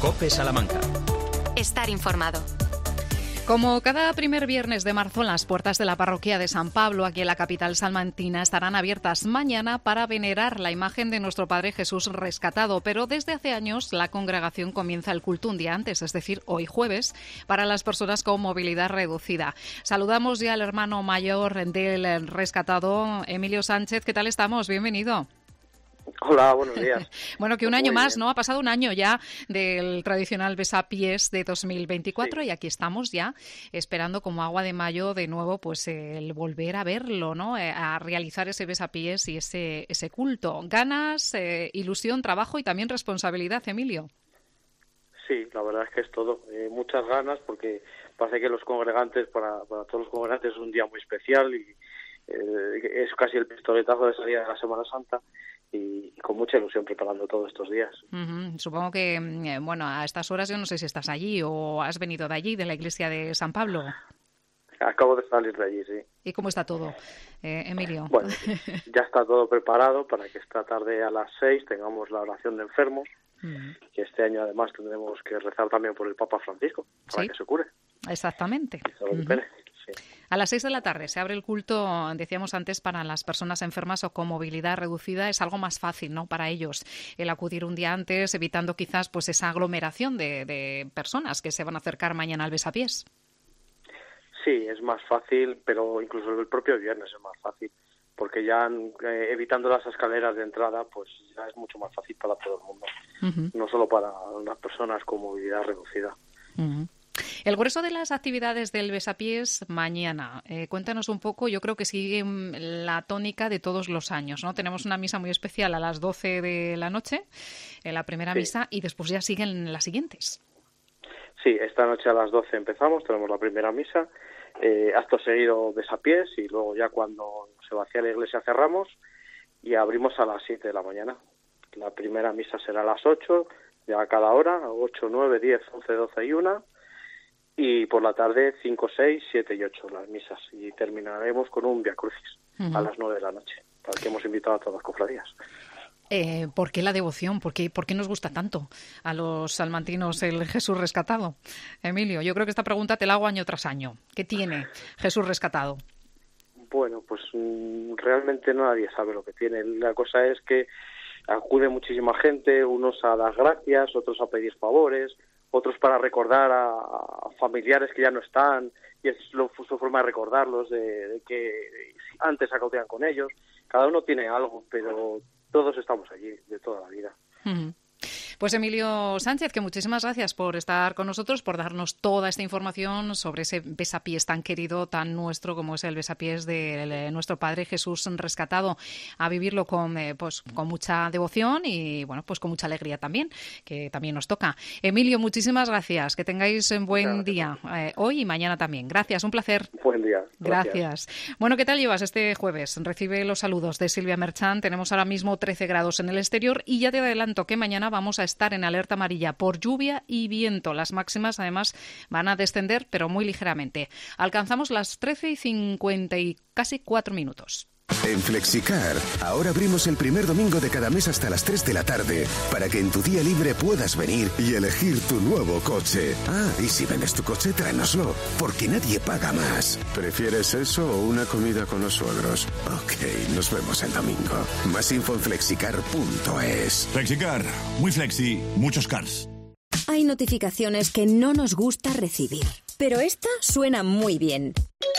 COPE Salamanca. Estar informado. Como cada primer viernes de marzo, las puertas de la parroquia de San Pablo, aquí en la capital salmantina, estarán abiertas mañana para venerar la imagen de nuestro Padre Jesús rescatado. Pero desde hace años la congregación comienza el culto un día antes, es decir, hoy jueves, para las personas con movilidad reducida. Saludamos ya al hermano mayor del rescatado, Emilio Sánchez. ¿Qué tal estamos? Bienvenido. Hola, buenos días. Bueno, que un año más, ¿no? Ha pasado un año ya del tradicional besapiés de 2024 sí. Y aquí estamos ya esperando como agua de mayo de nuevo pues el volver a verlo, ¿no? A realizar ese besapiés y ese culto. Ganas, ilusión, trabajo y también responsabilidad, Emilio. Sí, la verdad es que es todo. Muchas ganas porque parece que los congregantes, para todos los congregantes es un día muy especial y es casi el pistoletazo de salida de la Semana Santa. Y con mucha ilusión preparando todos estos días. Supongo que, bueno, a estas horas yo no sé si estás allí o has venido de allí, de la iglesia de San Pablo. Acabo de salir de allí, sí. ¿Y cómo está todo, Emilio? Bueno, ya está todo preparado para que esta tarde a las 6 tengamos la oración de enfermos, que este año además tendremos que rezar también por el Papa Francisco, para que se cure. Exactamente. Que se recupere. Sí. A las 6 de la tarde se abre el culto, decíamos antes, para las personas enfermas o con movilidad reducida. Es algo más fácil, ¿no?, para ellos el acudir un día antes, evitando quizás pues esa aglomeración de personas que se van a acercar mañana al besapiés. Sí, es más fácil, pero incluso el propio viernes es más fácil, porque ya evitando las escaleras de entrada, pues ya es mucho más fácil para todo el mundo, no solo para las personas con movilidad reducida. El grueso de las actividades del besapiés mañana, cuéntanos un poco. Yo creo que sigue la tónica de todos los años, ¿no? Tenemos una misa muy especial a las 12 de la noche, la primera misa, y después ya siguen las siguientes. Sí, esta noche a las 12 empezamos, tenemos la primera misa, acto seguido besapiés, y luego ya cuando se vacía la iglesia cerramos y abrimos a las 7 de la mañana. La primera misa será a las 8, ya a cada hora, 8, 9, 10, 11, 12 y 1. Y por la tarde 5, 6, 7 y 8 las misas. Y terminaremos con un Vía Crucis a las 9 de la noche, para que hemos invitado a todas las cofradías. ¿Por qué la devoción? ¿Por qué nos gusta tanto a los salmantinos el Jesús rescatado? Emilio, yo creo que esta pregunta te la hago año tras año. ¿Qué tiene Jesús rescatado? Bueno, pues realmente nadie sabe lo que tiene. La cosa es que acude muchísima gente, unos a dar gracias, otros a pedir favores, otros para recordar a familiares que ya no están, y es su forma de recordarlos, de que antes acudían con ellos. Cada uno tiene algo, pero todos estamos allí, de toda la vida. Pues Emilio Sánchez, que muchísimas gracias por estar con nosotros, por darnos toda esta información sobre ese besapiés tan querido, tan nuestro, como es el besapiés de nuestro Padre Jesús rescatado. A vivirlo con mucha devoción y bueno, pues con mucha alegría también, que también nos toca. Emilio, muchísimas gracias. Que tengáis un buen día hoy y mañana también. Gracias, un placer. Buen día. Gracias. Bueno, ¿qué tal llevas este jueves? Recibe los saludos de Silvia Merchán. Tenemos ahora mismo 13 grados en el exterior y ya te adelanto que mañana vamos a estar en alerta amarilla por lluvia y viento. Las máximas además van a descender, pero muy ligeramente. Alcanzamos las 13:50 y casi 4 minutos. En Flexicar, ahora abrimos el primer domingo de cada mes hasta las 3 de la tarde, para que en tu día libre puedas venir y elegir tu nuevo coche. Ah, y si vendes tu coche, tráenoslo, porque nadie paga más. ¿Prefieres eso o una comida con los suegros? Ok, nos vemos el domingo. Más info en flexicar.es. Flexicar, muy flexi, muchos cars. Hay notificaciones que no nos gusta recibir, pero esta suena muy bien.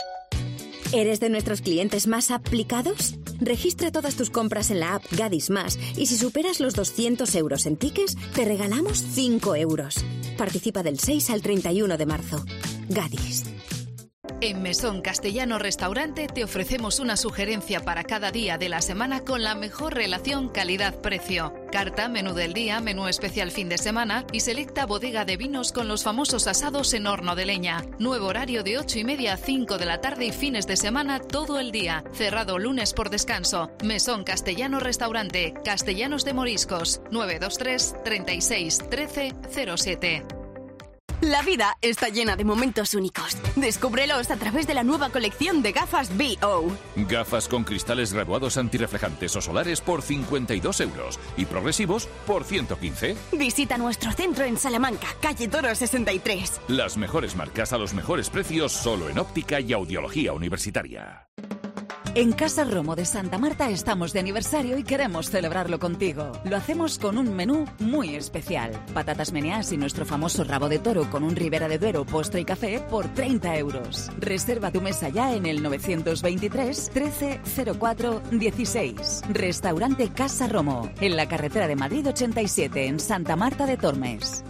¿Eres de nuestros clientes más aplicados? Registra todas tus compras en la app Gadis Más y si superas los 200 euros en tickets, te regalamos 5 euros. Participa del 6 al 31 de marzo. Gadis. En Mesón Castellano Restaurante te ofrecemos una sugerencia para cada día de la semana con la mejor relación calidad-precio. Carta, menú del día, menú especial fin de semana y selecta bodega de vinos con los famosos asados en horno de leña. Nuevo horario de 8:30 a 5 de la tarde y fines de semana todo el día. Cerrado lunes por descanso. Mesón Castellano Restaurante, Castellanos de Moriscos, 923 36 13 07. La vida está llena de momentos únicos. Descúbrelos a través de la nueva colección de gafas BO. Gafas con cristales graduados antirreflejantes o solares por 52 euros y progresivos por 115. Visita nuestro centro en Salamanca, calle Toro 63. Las mejores marcas a los mejores precios solo en óptica y audiología universitaria. En Casa Romo de Santa Marta estamos de aniversario y queremos celebrarlo contigo. Lo hacemos con un menú muy especial. Patatas meneás y nuestro famoso rabo de toro con un Ribera de Duero, postre y café por 30 euros. Reserva tu mesa ya en el 923 13 04 16. Restaurante Casa Romo, en la carretera de Madrid 87, en Santa Marta de Tormes.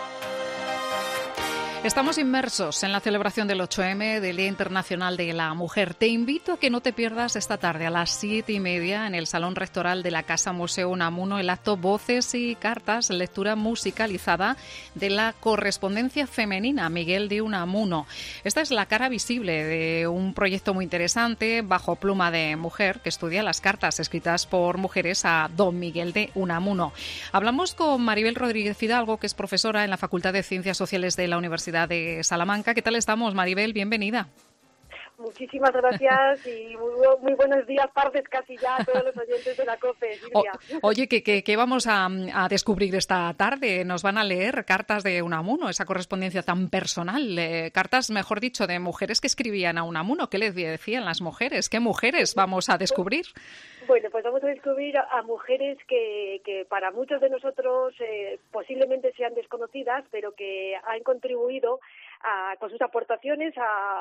Estamos inmersos en la celebración del 8M, del Día Internacional de la Mujer. Te invito a que no te pierdas esta tarde a las 7:30 en el Salón Rectoral de la Casa Museo Unamuno el acto Voces y Cartas, lectura musicalizada de la correspondencia femenina Miguel de Unamuno. Esta es la cara visible de un proyecto muy interesante bajo pluma de mujer que estudia las cartas escritas por mujeres a don Miguel de Unamuno. Hablamos con Maribel Rodríguez Fidalgo, que es profesora en la Facultad de Ciencias Sociales de la Universidad de Salamanca. ¿Qué tal estamos, Maribel? Bienvenida. Muchísimas gracias y muy buenos días, tardes casi ya a todos los oyentes de la COPE, Silvia. Oye, ¿qué vamos a descubrir esta tarde? Nos van a leer cartas de Unamuno, esa correspondencia tan personal, cartas, mejor dicho, de mujeres que escribían a Unamuno. ¿Qué les decían las mujeres? ¿Qué mujeres vamos a descubrir? Bueno, pues vamos a descubrir a mujeres que para muchos de nosotros posiblemente sean desconocidas, pero que han contribuido con sus aportaciones a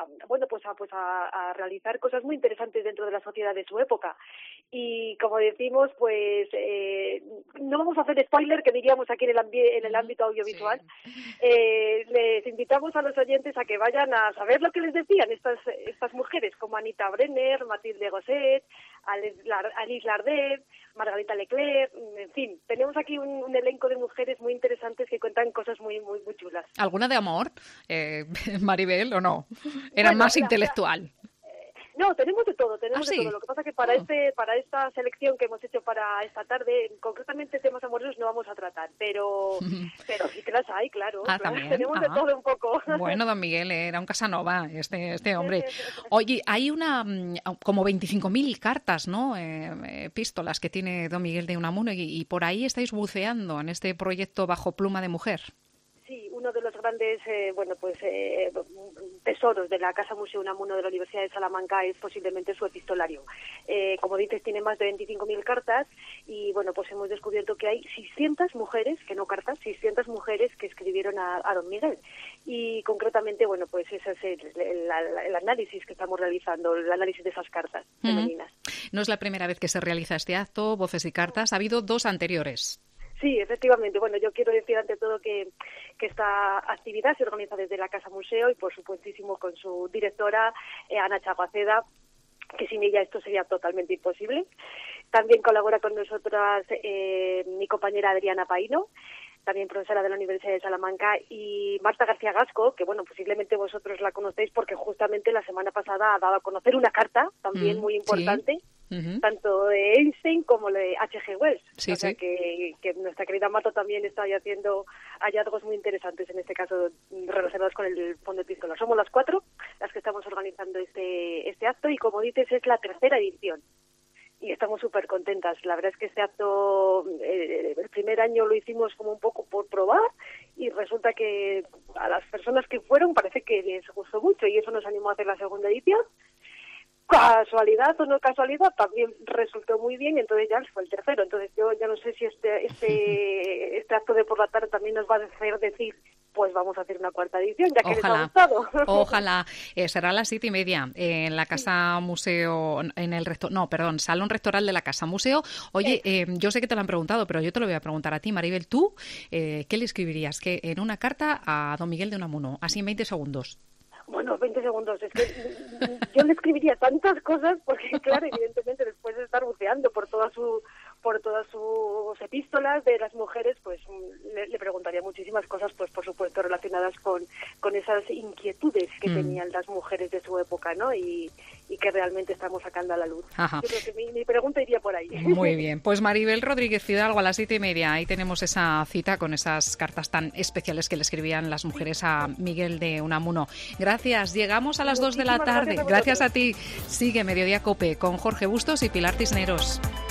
realizar cosas muy interesantes dentro de la sociedad de su época. Y como decimos, pues no vamos a hacer spoiler, que diríamos aquí en el ámbito audiovisual. Sí. Les invitamos a los oyentes a que vayan a saber lo que les decían estas mujeres, como Anita Brenner, Mathilde Gosset, Alice Lardet, Margarita Leclerc, en fin, tenemos aquí un elenco de mujeres muy interesantes que cuentan cosas muy chulas. ¿Alguna de amor, Maribel, o no? Eran más intelectual. No, tenemos de todo, de todo. Lo que pasa es que para esta selección que hemos hecho para esta tarde, concretamente temas amorosos no vamos a tratar, pero sí que las hay, claro. También. Tenemos de todo un poco. Bueno, don Miguel era un Casanova, este hombre. Oye, hay como 25.000 cartas, ¿no? Epístolas que tiene don Miguel de Unamuno y por ahí estáis buceando en este proyecto bajo pluma de mujer. Sí, uno de los grandes tesoros de la Casa Museo Unamuno de la Universidad de Salamanca es posiblemente su epistolario. Como dices, tiene más de 25.000 cartas y bueno, pues hemos descubierto que hay 600 mujeres, que no cartas, 600 mujeres que escribieron a don Miguel. Y concretamente, bueno, pues ese es el análisis que estamos realizando, el análisis de esas cartas femeninas. No es la primera vez que se realiza este acto, Voces y Cartas, ha habido 2 anteriores. Sí, efectivamente. Bueno, yo quiero decir ante todo que esta actividad se organiza desde la Casa Museo y, por supuestísimo, con su directora, Ana Chaguaceda, que sin ella esto sería totalmente imposible. También colabora con nosotras mi compañera Adriana Paino, también profesora de la Universidad de Salamanca, y Marta García Gasco, que bueno, posiblemente vosotros la conocéis porque justamente la semana pasada ha dado a conocer una carta también muy importante, tanto de Einstein como de H.G. Wells. O sea que nuestra querida Marta también está ahí haciendo hallazgos muy interesantes, en este caso relacionados con el fondo epistolar. Somos las 4 las que estamos organizando este acto y, como dices, es la 3ª edición. Y estamos súper contentas. La verdad es que este acto, el primer año lo hicimos como un poco por probar y resulta que a las personas que fueron parece que les gustó mucho y eso nos animó a hacer la 2ª edición. Casualidad o no casualidad, también resultó muy bien y entonces ya fue el 3º. Entonces yo ya no sé si este acto de por la tarde también nos va a hacer decir, pues vamos a hacer una 4ª edición, ya que les ha gustado. Ojalá. Será a las 7:30 en la Casa Museo, Salón Rectoral de la Casa Museo. Oye, yo sé que te lo han preguntado, pero yo te lo voy a preguntar a ti, Maribel. ¿Tú qué le escribirías en una carta a don Miguel de Unamuno? Así en 20 segundos. Bueno, 20 segundos. Es que yo le escribiría tantas cosas porque, claro, evidentemente después de estar buceando por toda su por todas sus epístolas de las mujeres, pues le preguntaría muchísimas cosas, pues por supuesto relacionadas con esas inquietudes que tenían las mujeres de su época, ¿no? Y que realmente estamos sacando a la luz. Ajá. Yo creo que mi pregunta iría por ahí. Muy bien. Pues Maribel Rodríguez Fidalgo a las 7:30. Ahí tenemos esa cita con esas cartas tan especiales que le escribían las mujeres a Miguel de Unamuno. Gracias. Llegamos a las 2 de la tarde. Gracias a ti. Sigue Mediodía COPE con Jorge Bustos y Pilar Cisneros.